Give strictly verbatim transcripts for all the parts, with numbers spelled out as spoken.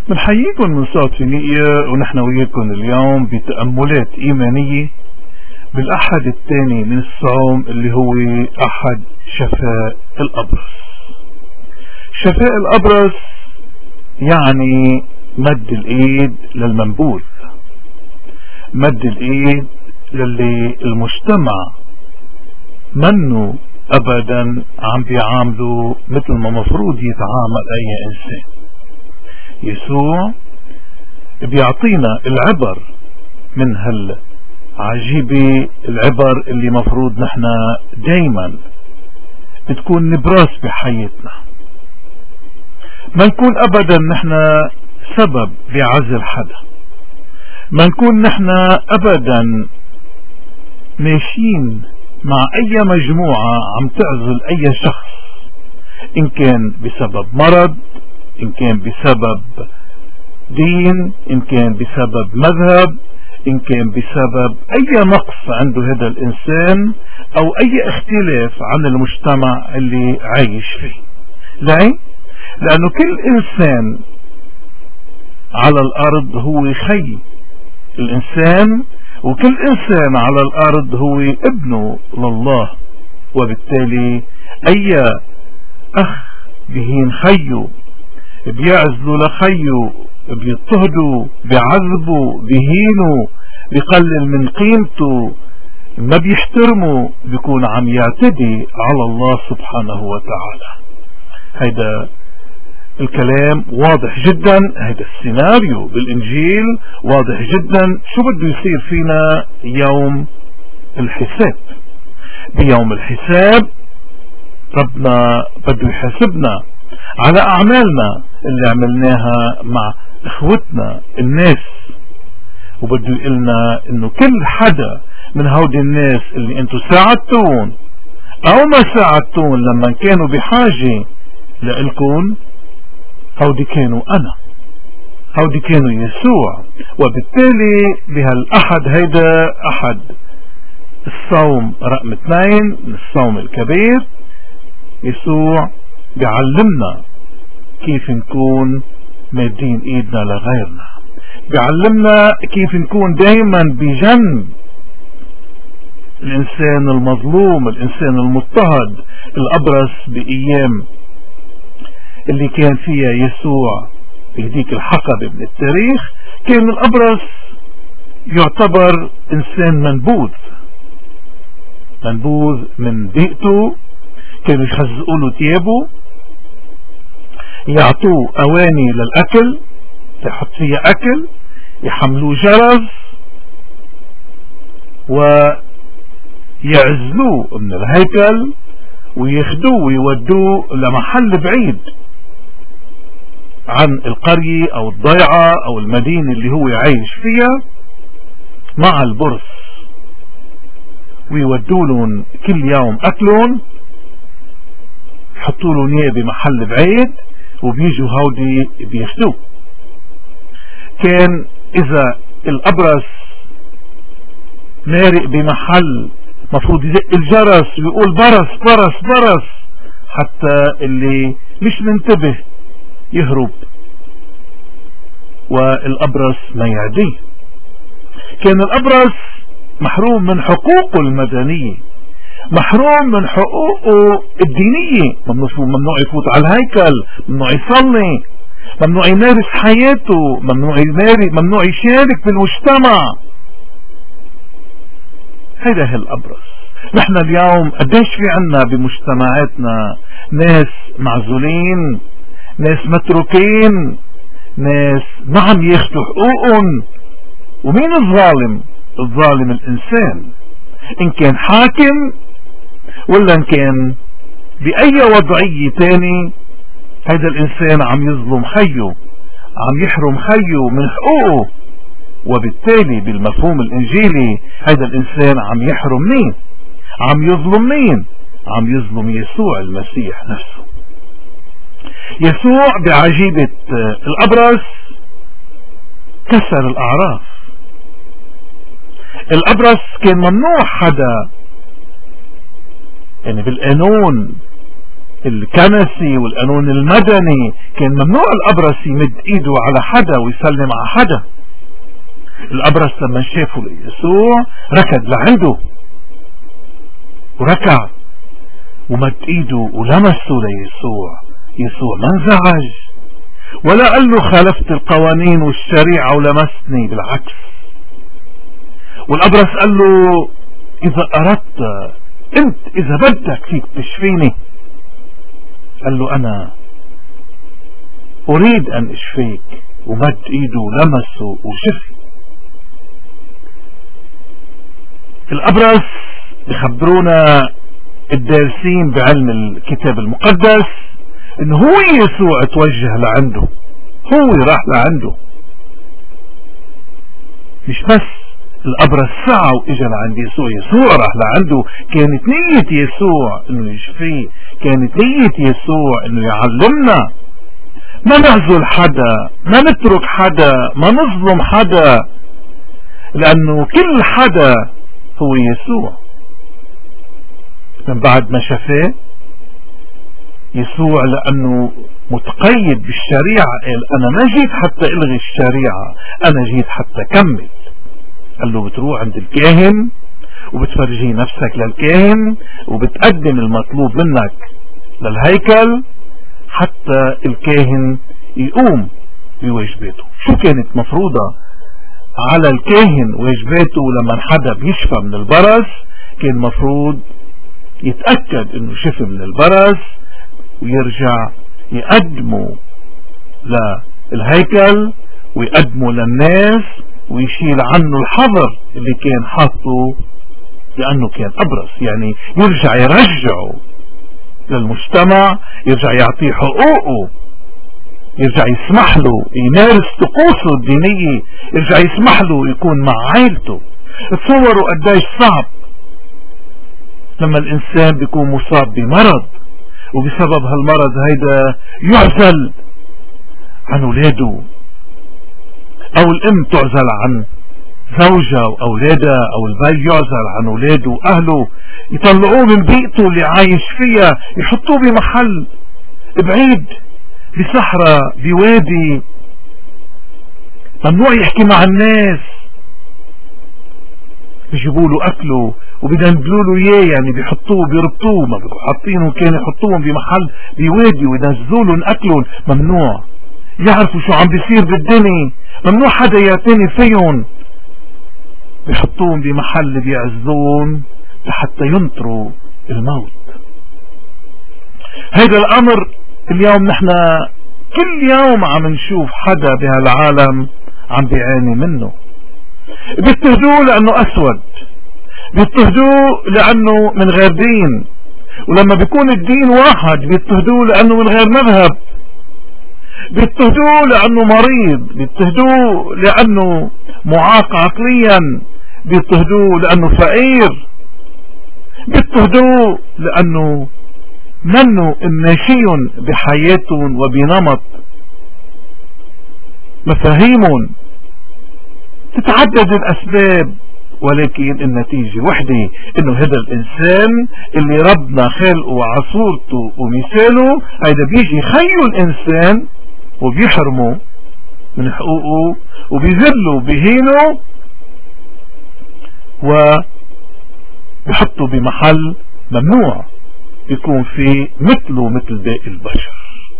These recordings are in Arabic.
بنحييكم من صوت فينيقيا، ونحن وياكم اليوم بتأملات إيمانية بالأحد الثاني من الصوم اللي هو أحد شفاء الأبرص. شفاء الأبرص يعني مد الإيد للمنبوذ، مد الإيد للي المجتمع منه أبدا عم بيعامله مثل ما مفروض يتعامل أي إنسان. يسوع بيعطينا العبر من هالعجيبة، العبر اللي مفروض نحن دايما تكون نبراس بحياتنا، ما نكون ابدا نحن سبب بعزل حدا، ما نكون نحن ابدا ماشيين مع اي مجموعة عم تعزل اي شخص، ان كان بسبب مرض، إن كان بسبب دين، إن كان بسبب مذهب، إن كان بسبب أي نقص عنده هذا الإنسان أو أي اختلاف عن المجتمع اللي عايش فيه. ليه؟ لأنه كل إنسان على الأرض هو خي الإنسان، وكل إنسان على الأرض هو ابنه لله، وبالتالي أي أخ بهين خيه بيعزلوا لخيه، بيضطهدوا، بيعذبوا، بيهينوا، بيقلل من قيمته، ما بيحترموا، بيكون عم يعتدي على الله سبحانه وتعالى. هيدا الكلام واضح جدا، هيدا السيناريو بالإنجيل واضح جدا. شو بده يصير فينا يوم الحساب؟ بيوم الحساب ربنا بده يحاسبنا على أعمالنا اللي عملناها مع إخوتنا الناس، وبده يقلنا إنه كل حدا من هودي الناس اللي انتو ساعدتون أو ما ساعدتون لما كانوا بحاجة لإلكم، هودي كانوا أنا، هودي كانوا يسوع. وبالتالي بهالأحد هيدا أحد الصوم رقم اثنين من الصوم الكبير، يسوع بيعلمنا كيف نكون مادين ايدنا لغيرنا، بيعلمنا كيف نكون دايما بجنب الانسان المظلوم، الانسان المضطهد. الابرص بايام اللي كان فيها يسوع بهديك الحقبة من التاريخ، كان الابرص يعتبر انسان منبوذ، منبوذ من بيئته، كانوا يخزقوا له ثيابه، يعطوه اواني للاكل يحط فيها اكل، يحملوه جرز ويعزلوه من الهيكل وياخدوه ويودوه لمحل بعيد عن القرية او الضيعة او المدينة اللي هو عايش فيها مع البرص، ويودوا لهم كل يوم اكلهم، يحطوا له نية بمحل بعيد وبيجوا هودي بياخدوه. كان اذا الابرص مارق بمحل مفروض يزق الجرس ويقول برص برص برص حتى اللي مش منتبه يهرب والابرص ما يعديه. كان الابرص محروم من حقوقه المدنية، محروم من حقوقه الدينية، ممنوع يفوت على الهيكل، ممنوع يصلي، ممنوع يمارس حياته، ممنوع يمارس، ممنوع يشارك بالمجتمع. هيدا هي الأبرص. نحن اليوم قديش في عنا بمجتمعاتنا ناس معزولين، ناس متروكين، ناس ما عم ياخدوا حقوقهم. ومين الظالم؟ الظالم الإنسان، إن كان حاكم ولا إن كان بأي وضعية تاني. هذا الإنسان عم يظلم خيه، عم يحرم خيه من حقوقه، وبالتالي بالمفهوم الإنجيلي هذا الإنسان عم يحرم مين؟ عم يظلم مين؟ عم يظلم يسوع المسيح نفسه. يسوع بعجيبة الأبرص كسر الأعراف. الأبرص كان ممنوع حدا، يعني بالقانون الكنسي والقانون المدني كان ممنوع الأبرص يمد ايده على حدا ويسلم على حدا. الأبرص لما شافوا يسوع ركض لعنده وركع ومد ايده ولمسه ليسوع. يسوع ما انزعج ولا قال له خالفت القوانين والشريعة ولمسني، بالعكس. والأبرص قال له إذا أردت انت إذا بدك فيك تشفيني. قال له أنا أريد أن أشفيك، ومد إيده ولمسه وشفي. الأبرص بخبرونا الدارسين بعلم الكتاب المقدس إنه هو يسوع توجه لعنده، هو راح لعنده، مش بس الأبرص سعى وإجا لعند يسوع. يسوع راح لعنده. كانت نية يسوع إنه يشفيه، كانت نية يسوع إنه يعلمنا ما نعزل حدا، ما نترك حدا، ما نظلم حدا، لأنه كل حدا هو يسوع. من بعد ما شفاه يسوع لأنه متقيد بالشريعة قال أنا ما جيت حتى إلغي الشريعة، أنا جيت حتى كمل. قال له بتروح عند الكاهن وبتفرجي نفسك للكاهن وبتقدم المطلوب منك للهيكل حتى الكاهن يقوم بواجباته. شو كانت مفروضة على الكاهن واجباته لما حدا بيشفى من البرص؟ كان مفروض يتأكد انه شفى من البرص ويرجع يقدمه للهيكل ويقدمه للناس ويشيل عنه الحظر اللي كان حاطه لأنه كان أبرص. يعني يرجع يرجعه للمجتمع، يرجع يعطيه حقوقه، يرجع يسمح له يمارس طقوسه الدينية، يرجع يسمح له يكون مع عائلته. تصوروا قديش صعب لما الإنسان بيكون مصاب بمرض وبسبب هالمرض هيدا يعزل عن اولاده، او الام تعزل عن زوجها واولادها، او البي يعزل عن اولاده واهله، يطلعوه من بيئته اللي عايش فيها يحطوه بمحل بعيد بصحراء بوادي، ممنوع يحكي مع الناس، بيجيبوا له اكله وبيدندلوا له اياه، يعني بيحطوه بيربطوه، ما بيكونوا حاطينه كان يحطوهم بمحل بوادي وينزلوا لهم اكلهم، ممنوع يعرفوا شو عم بيصير بالدنيا، ممنوع حدا يعتني فيهم، بيحطوهم بمحل بيعزلون لحتى ينطروا الموت. هذا الامر اليوم نحن كل يوم عم نشوف حدا بهالعالم عم بيعاني منه. بيضطهدوه لانه اسود، بيضطهدوه لانه من غير دين، ولما بيكون الدين واحد بيضطهدوه لانه من غير مذهب، بيضطهدوه لانه مريض، بيضطهدوه لانه معاق عقليا، بيضطهدوه لانه فقير، بيضطهدوه لانه منه ماشي بحياتهم وبنمط مفاهيمهم. تتعدد الاسباب، ولكن النتيجة وحدة، انه هذا الانسان اللي ربنا خلقه على صورته ومثاله، هيدا بيجي خيو الانسان وبيحرمه من حقوقه وبيذله بهينه وبيحطه بمحل ممنوع يكون فيه مثله مثل باقي البشر.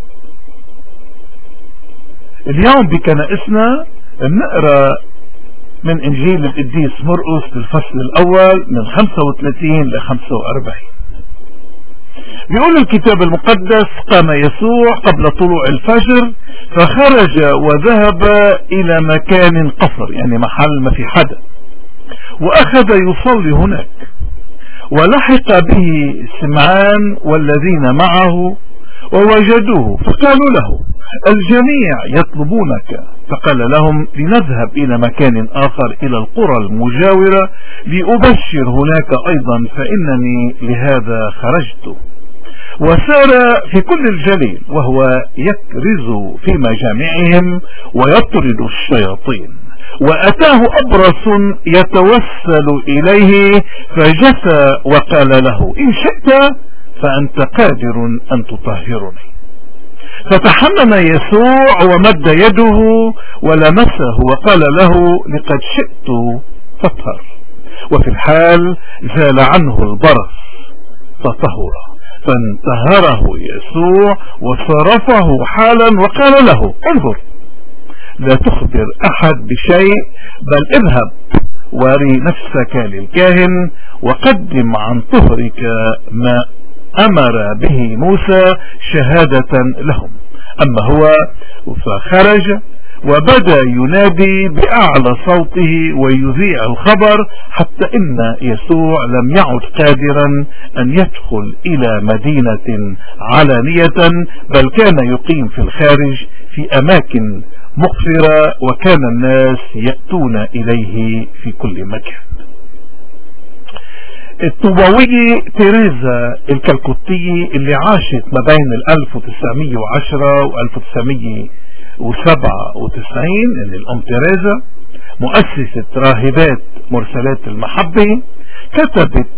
اليوم بكنائسنا بنقرا من انجيل القديس مرقس بالفصل الاول من خمسة وثلاثين ل خمسة وأربعين. بيقول الكتاب المقدس: قام يسوع قبل طلوع الفجر فخرج وذهب الى مكان قصر، يعني محل ما في حدا، واخذ يصلي هناك، ولحق به سمعان والذين معه ووجدوه فقالوا له: الجميع يطلبونك. فقال لهم: لنذهب إلى مكان آخر، إلى القرى المجاورة لأبشر هناك أيضا، فإنني لهذا خرجت. وسار في كل الجليل وهو يكرز في مجامعهم ويطرد الشياطين. وأتاه أبرص يتوسل إليه فجثى وقال له: إن شئت فأنت قادر أن تطهرني. فتحنن يسوع ومد يده ولمسه وقال له لقد شئت فاطهر، وفي الحال زال عنه البرص فطهر. فانتهره يسوع وصرفه حالا وقال له انظر لا تخبر أحد بشيء، بل اذهب واري نفسك للكاهن وقدم عن طهرك ما أمر به موسى شهادة لهم. أما هو فخرج وبدأ ينادي بأعلى صوته ويذيع الخبر، حتى إن يسوع لم يعد قادرا أن يدخل إلى مدينة علانية، بل كان يقيم في الخارج في أماكن مغفرة، وكان الناس يأتون إليه في كل مكان. الطوباوية تيريزا الكالكوتية اللي عاشت ما بين ألف وتسعمية وعشرة و ألف وتسعمية وسبعة وتسعين، ان الام تيريزا مؤسسة راهبات مرسلات المحبة، كتبت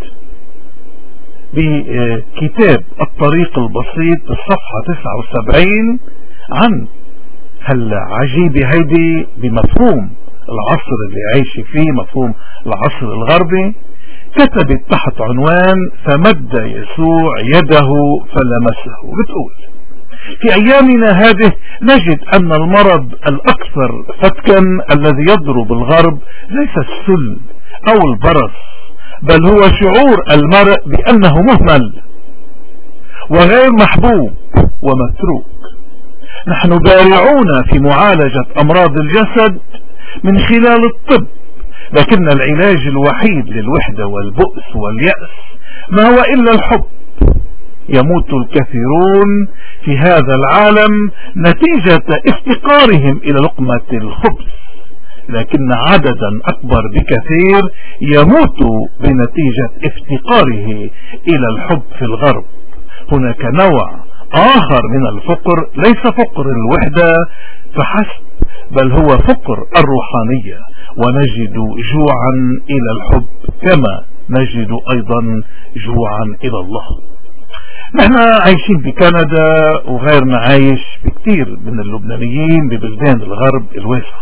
بكتاب الطريق البسيط بالصفحة تسعة وسبعين عن هالعجيبة هيدي بمفهوم العصر اللي عايش فيه، مفهوم العصر الغربي. كتبت تحت عنوان فمد يسوع يده فلمسه، وبتقول في أيامنا هذه نجد أن المرض الأكثر فتكا الذي يضرب الغرب ليس السل أو البرص، بل هو شعور المرء بأنه مهمل وغير محبوب ومتروك. نحن بارعون في معالجة أمراض الجسد من خلال الطب، لكن العلاج الوحيد للوحدة والبؤس واليأس ما هو إلا الحب. يموت الكثيرون في هذا العالم نتيجة افتقارهم إلى لقمة الخبز، لكن عددا أكبر بكثير يموت بنتيجة افتقاره إلى الحب في الغرب. هناك نوع آخر من الفقر، ليس فقر الوحدة فحسب، بل هو فقر الروحانية، ونجد جوعا إلى الحب كما نجد أيضا جوعا إلى الله. نحن عايشين بكندا وغيرنا عايش بكثير من اللبنانيين ببلدان الغرب الواسع.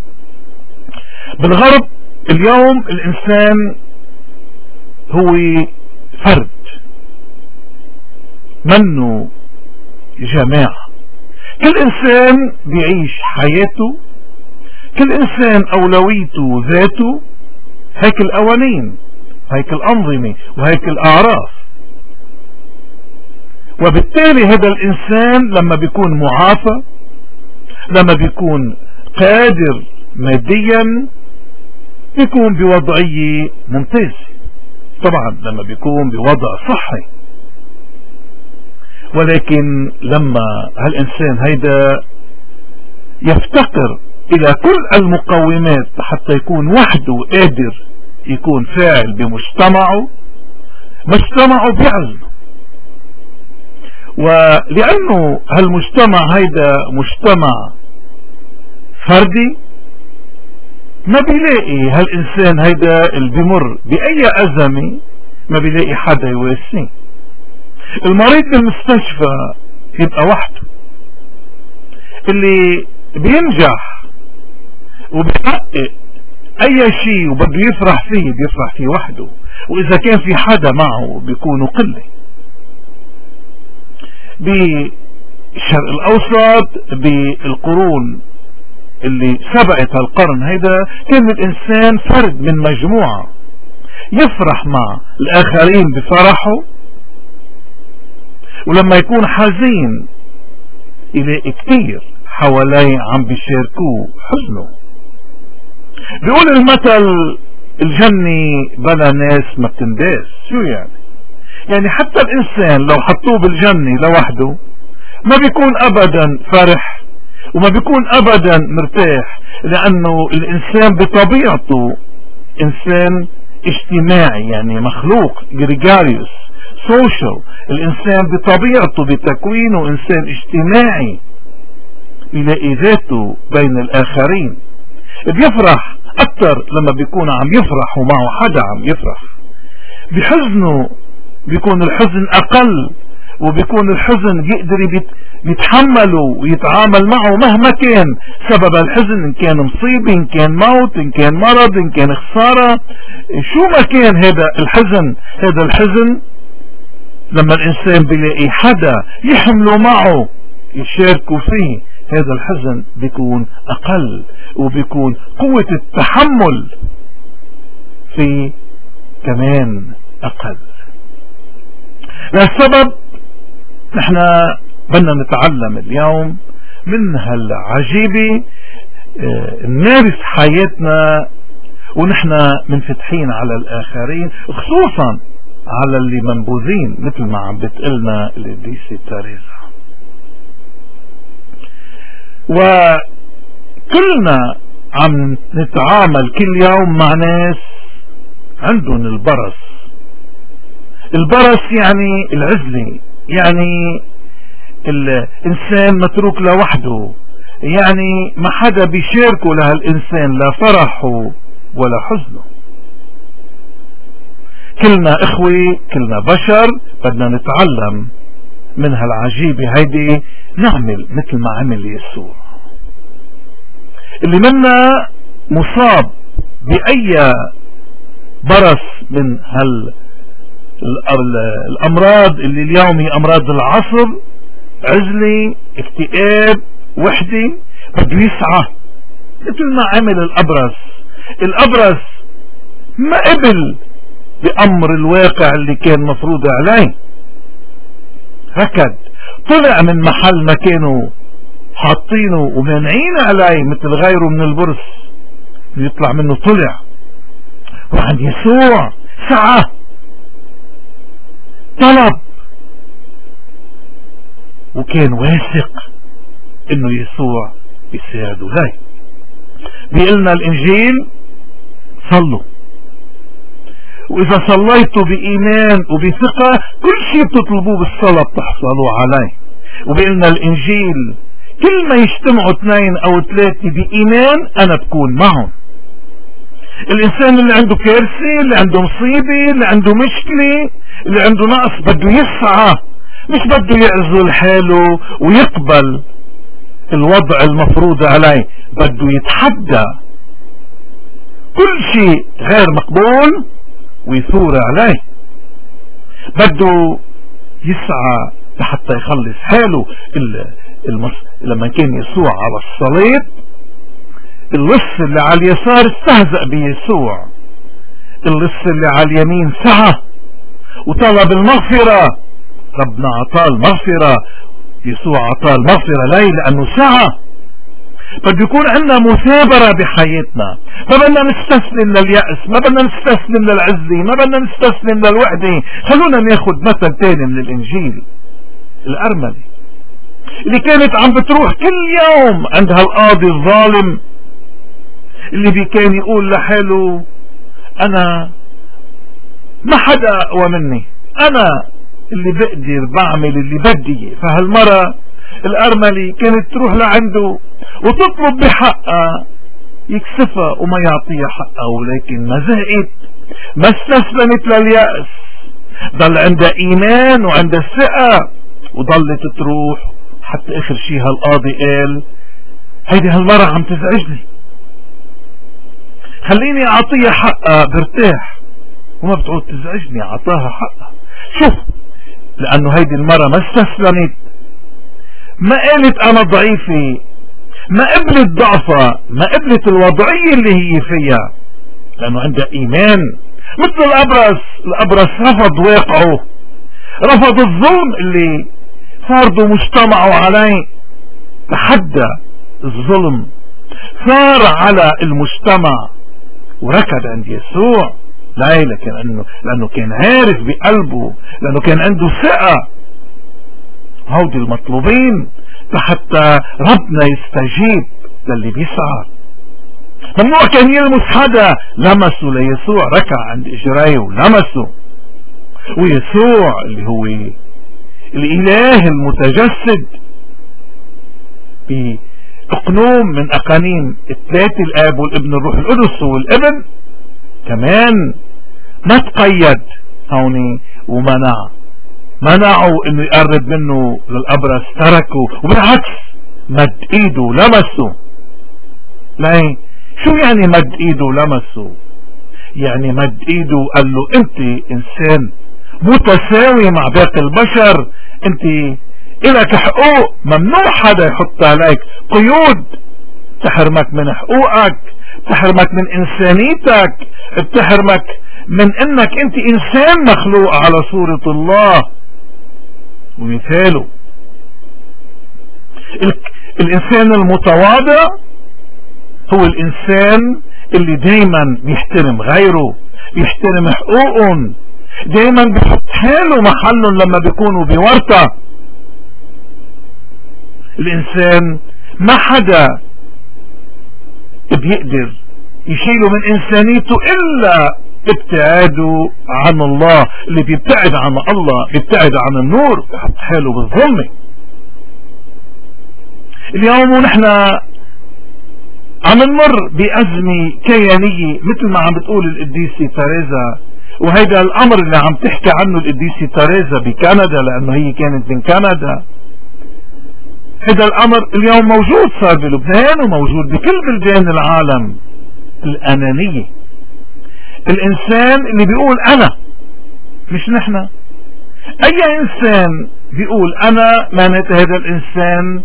بالغرب اليوم الإنسان هو فرد منه جماعة، كل إنسان بيعيش حياته، كل إنسان أولويته ذاته، هيك القوانين، هيك الأنظمة، وهيك الأعراف. وبالتالي هذا الإنسان لما بيكون معافى، لما بيكون قادر ماديا، بيكون بوضعية ممتازة. طبعا لما بيكون بوضع صحي، ولكن لما هالإنسان هيدا يفتقر إلى كل المقومات حتى يكون وحده قادر يكون فاعل بمجتمعه، مجتمعه بيعزله. ولأنه هالمجتمع هيدا مجتمع فردي، ما بيلاقي هالإنسان هيدا اللي بيمر بأي أزمة ما بيلاقي حدا يواسيه. المريض بالمستشفى يبقى وحده، اللي بينجح وبيحقق اي شيء وبده يفرح فيه بيفرح فيه وحده، واذا كان في حدا معه بيكونوا قلة. بالشرق الاوسط بالقرون اللي سبقت هالقرن هيدا كان الانسان فرد من مجموعة، يفرح مع الاخرين بفرحه، ولما يكون حزين يلاقي كتير حواليه عم بيشاركوه حزنه. بيقول المثل الجنة بلا ناس ما بتنداس. شو يعني؟ يعني حتى الانسان لو حطوه بالجنة لوحده ما بيكون ابدا فرح وما بيكون ابدا مرتاح، لانه الانسان بطبيعته انسان اجتماعي، يعني مخلوق جريجاريوس سوشيال. الانسان بطبيعته بتكوينه انسان اجتماعي، يلاقي ذاته بين الاخرين. بيفرح اكتر لما بيكون عم يفرح ومعه حدا عم يفرح. بحزنه بيكون الحزن اقل، وبيكون الحزن يقدر يتحمله ويتعامل معه مهما كان سبب الحزن، ان كان مصيبة، ان كان موت، ان كان مرض، ان كان خسارة، شو ما كان هذا الحزن. هذا الحزن لما الانسان بيلاقي حدا يحمله معه يشاركوا فيه، هذا الحزن بيكون اقل، وبيكون قوة التحمل فيه كمان اقل. لهالسبب نحن بدنا نتعلم اليوم من هالعجيبة نمارس حياتنا ونحن منفتحين على الآخرين، خصوصا على اللي منبوذين مثل ما عم بتقلنا القديسة تريزا. وكلنا عم نتعامل كل يوم مع ناس عندهم البرص. البرص يعني العزلة، يعني الإنسان متروك لوحده، يعني ما حدا بيشاركه لهالإنسان لا فرحه ولا حزنه. كلنا إخوة، كلنا بشر، بدنا نتعلم من هالعجيبة هيدي، نعمل مثل ما عمل يسوع. اللي منا مصاب بأي برص من هال الأمراض اللي اليوم هي أمراض العصر، عزلة، اكتئاب، وحدة، بده يسعى مثل ما عمل الأبرص. الأبرص ما قبل بأمر الواقع اللي كان مفروض عليه، ركض، طلع من محل ما كانوا حاطينه ومانعين عليه مثل غيره من البرص يطلع منه، طلع وعند يسوع سعى، طلب، وكان واثق انه يسوع يساعده. ليه بيقلنا الانجيل صلوا، واذا صليتوا بايمان وبثقة كل شيء بتطلبوه بالصلاة بتحصلوا عليه. وبيقلنا الانجيل كل ما يجتمعوا اثنين او ثلاثة بايمان انا بكون معهم. الانسان اللي عنده كارثة، اللي عنده مصيبة، اللي عنده مشكلة، اللي عنده نقص، بده يسعى، مش بده يعزل حاله ويقبل الوضع المفروض عليه، بده يتحدى كل شيء غير مقبول ويثور عليه، بده يسعى لحتى يخلص حاله. المص... لما كان يسوع على الصليب، اللص اللي على اليسار استهزأ بيسوع، اللص اللي على اليمين سعى وطلب المغفرة، ربنا عطاه المغفرة، يسوع عطاه المغفرة. ليه؟ لأنه سعى. بده يكون عندنا مثابرة بحياتنا، ما بدنا نستسلم لليأس، ما بدنا نستسلم للعزة، ما بدنا نستسلم للوحدة. خلونا ناخد مثل تاني من الإنجيل، الأرملة اللي كانت عم بتروح كل يوم عند هالقاضي الظالم اللي بي كان يقول لحاله أنا ما حدا أقوى مني، أنا اللي بقدر بعمل اللي بدي. فهالمرة الأرملة كانت تروح لعنده وتطلب بحقها يكسفها وما يعطيها حقها، ولكن ما زهقت، ما استسلمت لليأس، ضل عندها إيمان وعندها ثقة، وضلت تروح حتى آخر شي هالقاضي قال هيدي هالمرة عم تزعجني، خليني أعطيها حقها برتاح، وما بتعود تزعجني. أعطاها حقها. شوف، لأنه هيدي المرة ما استسلمت، ما قالت أنا ضعيفة، ما قبلت ضعفها، ما قبلت الوضعية اللي هي فيها، لأنه عندها إيمان. مثل الأبرص، الأبرص رفض واقعه، رفض الظلم اللي فرضوا مجتمعه عليه، تحدى الظلم، ثار على المجتمع وركض عند يسوع. لا، لكن أنه لأنه كان عارف بقلبه، لأنه كان عنده ثقة. هودي المطلوبين حتى ربنا يستجيب للي بيسعى. ممنوع كان يلمس حدا، لمسه ليسوع، ركع عند اجريه ولمسه. ويسوع اللي هو الاله المتجسد بأقنوم من اقانيم الثلاثة، الاب والابن والروح القدس، والابن كمان ما تقيد هوني ومنع منعوا انه يقرب منه للأبرص، تركوا، وبالعكس مد ايده لمسه. لا، شو يعني مد ايده لمسه؟ يعني مد ايده وقال له انت انسان متساوي مع باقي البشر، انت الك حقوق ممنوع حدا يحط عليك قيود تحرمك من حقوقك، بتحرمك من انسانيتك، بتحرمك من انك انت انسان مخلوق على صورة الله ومثاله. الانسان المتواضع هو الانسان اللي دايما بيحترم غيره، بيحترم حقوقهم، دايما بيحط حاله محلهم لما بيكونوا بورطة. الانسان ما حدا بيقدر يشيله من انسانيته الا ابتعاده عن الله. اللي بيبتعد عن الله بيبتعد عن النور، بيحط حاله بالظلمة. اليوم ونحن عم نمر بأزمة كيانية مثل ما عم بتقول القديسة تريزا، وهيدا الامر اللي عم تحكي عنه القديسة تريزا بكندا لانه هي كانت من كندا. هذا الامر اليوم موجود صار بلبنان وموجود بكل بلدان العالم. الانانية، الانسان اللي بيقول انا مش نحن. اي انسان بيقول انا معناته هذا الانسان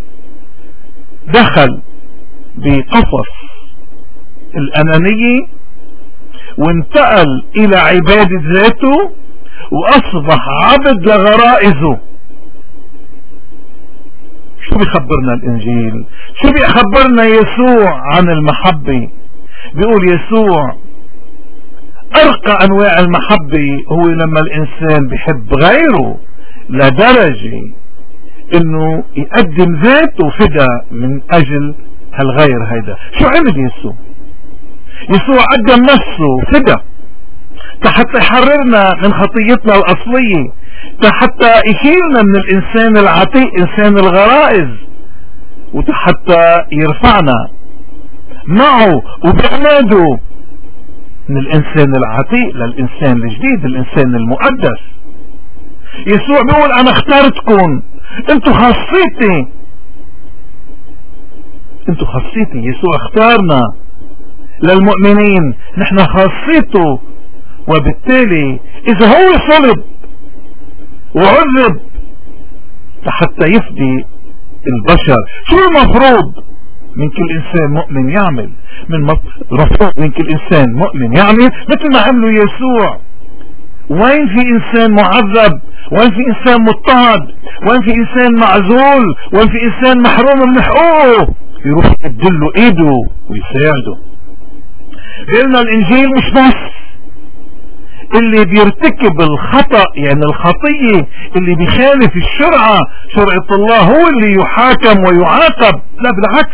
دخل بقفص الانانية وانتقل الى عبادة ذاته واصبح عبد لغرائزه. شو بيخبرنا الانجيل؟ شو بيخبرنا يسوع عن المحبة؟ بيقول يسوع ارقى انواع المحبة هو لما الانسان بيحب غيره لدرجة انه يقدم ذاته فدا من اجل هالغير. هيدا شو عمل يسوع؟ يسوع قدم نفسه فدا حتى يحررنا من خطيتنا الاصلية، حتى يشيلنا من الانسان العتيق انسان الغرائز، وحتى يرفعنا معه وبعناده من الانسان العتيق للانسان الجديد، الانسان المقدس. يسوع بيقول انا اخترتكم، انتوا خاصيتي، انتوا خاصيتي. يسوع اختارنا للمؤمنين، نحن خاصيته. وبالتالي اذا هو صلب وعذب حتى يفدي البشر، شو المفروض من كل انسان مؤمن يعمل؟ من مفروض من كل انسان مؤمن يعمل مثل ما عملوا يسوع. وين في انسان معذب؟ وين في انسان مضطهد؟ وين في انسان معزول؟ وين في انسان محروم من حقوقه؟ يروح يدله ايده ويساعده. قلنا الانجيل مش بس اللي بيرتكب الخطأ يعني الخطية اللي بيخالف الشرعة شرعة الله هو اللي يحاكم ويعاقب، لا بالعكس،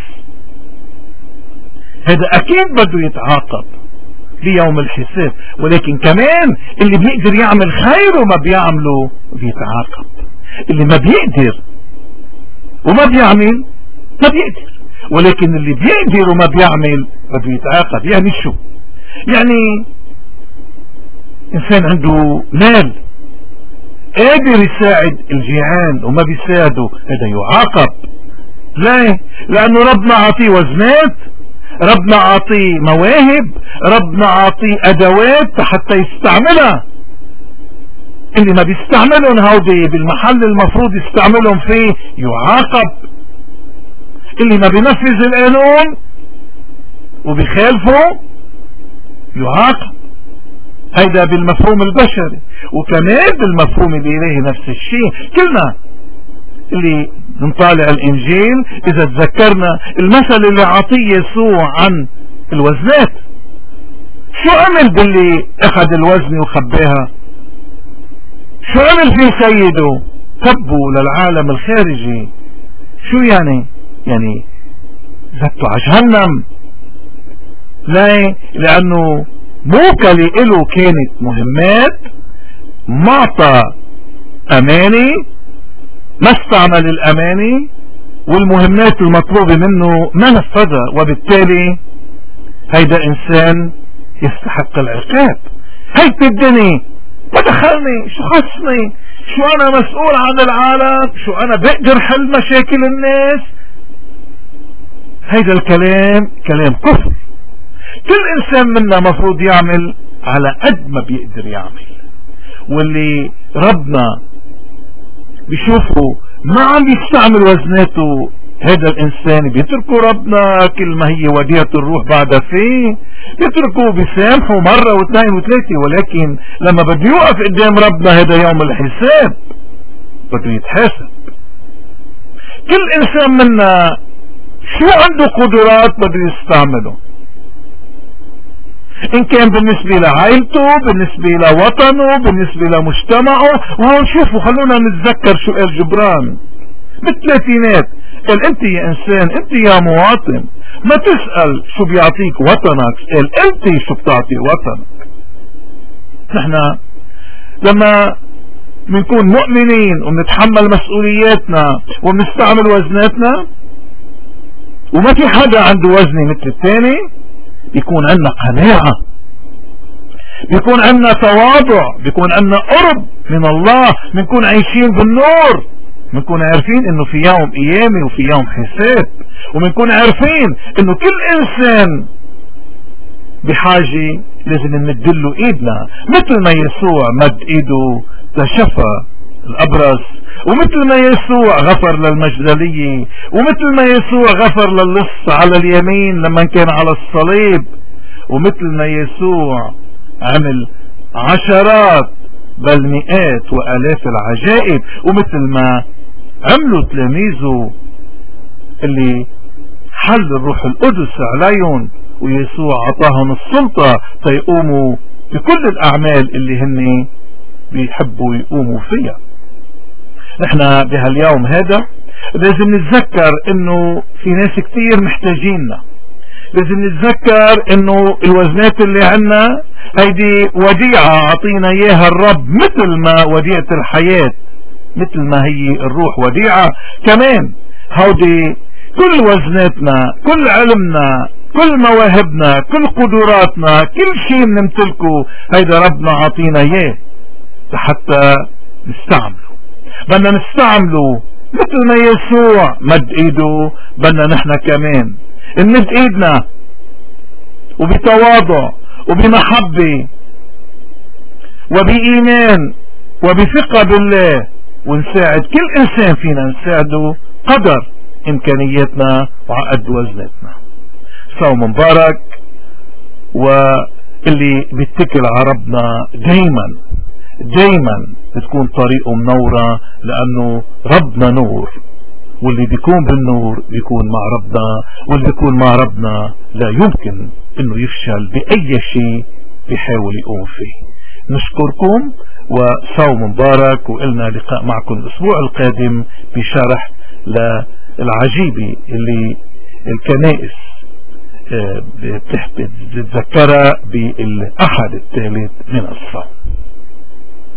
هذا اكيد بده يتعاقب بيوم الحساب، ولكن كمان اللي بيقدر يعمل خير وما بيعمله بيتعاقب. اللي ما بيقدر وما بيعمل ما بيقدر، ولكن اللي بيقدر وما بيعمل بده يتعاقب. يعني شو؟ يعني انسان عنده مال قادر يساعد الجيعان وما بيساعده، هذا يعاقب. ليه؟ لانه ربنا عطيه وزنات، ربنا عطيه مواهب، ربنا عطيه ادوات حتى يستعملها. اللي ما بيستعملهم هودي بالمحل المفروض يستعملهم فيه يعاقب. اللي ما بينفذ القانون وبيخالفه يعاقب. هيدا بالمفهوم البشري، وكمان بالمفهوم الالهي نفس الشيء. كلنا اللي نطالع الانجيل اذا تذكرنا المثل اللي عطيه يسوع عن الوزنات، شو عمل باللي اخذ الوزن وخباها؟ شو عمل في سيده؟ كبه للعالم الخارجي. شو يعني؟ يعني زدته على جهنم. ليه؟ لانه موكلة له كانت مهمات، معطى اماني، ما استعمل الاماني، والمهمات المطلوبة منه ما نفذها، وبالتالي هيدا انسان يستحق العقاب. هيك الدنيا ما دخلني، شو خصني، شو انا مسؤول عن العالم، شو انا بقدر حل مشاكل الناس. هيدا الكلام كلام كفر. كل انسان منا مفروض يعمل على قد ما بيقدر يعمل، واللي ربنا بيشوفه ما عم يستعمل وزناته هذا الانسان بيتركوا ربنا كل ما هي وديعة الروح بعدها فيه، بيتركوا بيسامحوا مرة واثنين وثلاثة، ولكن لما بده يوقف قدام ربنا هذا يوم الحساب بده يتحاسب. كل انسان منا شو عنده قدرات بده يستعمله، ان كان بالنسبة لعائلته، بالنسبة لوطنه، بالنسبة لمجتمعه. وهون شوفوا خلونا نتذكر شو قال جبران بالثلاثينات، قال انت يا انسان، انت يا مواطن، ما تسأل شو بيعطيك وطنك، قال انت شو بتعطي وطنك. نحن لما بنكون مؤمنين وبنتحمل مسؤولياتنا وبنستعمل وزناتنا وما في حدا عنده وزني مثل الثاني، بيكون عندنا قناعة، بيكون عندنا تواضع، بيكون عندنا قرب من الله، بنكون عايشين بالنور، بنكون عارفين انه في يوم قيامة وفي يوم حساب، وبنكون عارفين انه كل انسان بحاجة لازم نمدله ايدنا، مثل ما يسوع مد ايده لشفى الابرص، ومثل ما يسوع غفر للمجدلية، ومثل ما يسوع غفر للص على اليمين لما كان على الصليب، ومثل ما يسوع عمل عشرات بل مئات والاف العجائب، ومثل ما عملوا تلاميذه اللي حل الروح القدس عليهم ويسوع عطاهم السلطة فيقوموا بكل الاعمال اللي هن بيحبوا يقوموا فيها. نحن بهاليوم هذا لازم نتذكر انه في ناس كتير محتاجيننا، لازم نتذكر انه الوزنات اللي عنا هيدي وديعة عطينا اياها الرب، مثل ما وديعة الحياة مثل ما هي الروح وديعة، كمان هودي كل وزناتنا، كل علمنا، كل مواهبنا، كل قدراتنا، كل شيء بنمتلكه هيدا ربنا عطينا اياه لحتى نستعمله. بدنا نستعمله مثل ما يسوع مد ايده، بدنا نحن كمان نمد ايدنا وبتواضع وبمحبة وبإيمان وبثقة بالله، ونساعد كل انسان فينا نساعده قدر امكانياتنا وعقد وزناتنا. صوم مبارك، واللي بيتكل على ربنا دايما دايما بتكون طريقه منورة، لانه ربنا نور، واللي بيكون بالنور بيكون مع ربنا، واللي بيكون مع ربنا لا يمكن انه يفشل باي شيء بيحاول يقوم فيه. نشكركم وصوم مبارك، وإلنا لقاء معكم الاسبوع القادم بشرح للعجيبة اللي الكنائس بتذكرها بالاحد الثالث من الصوم.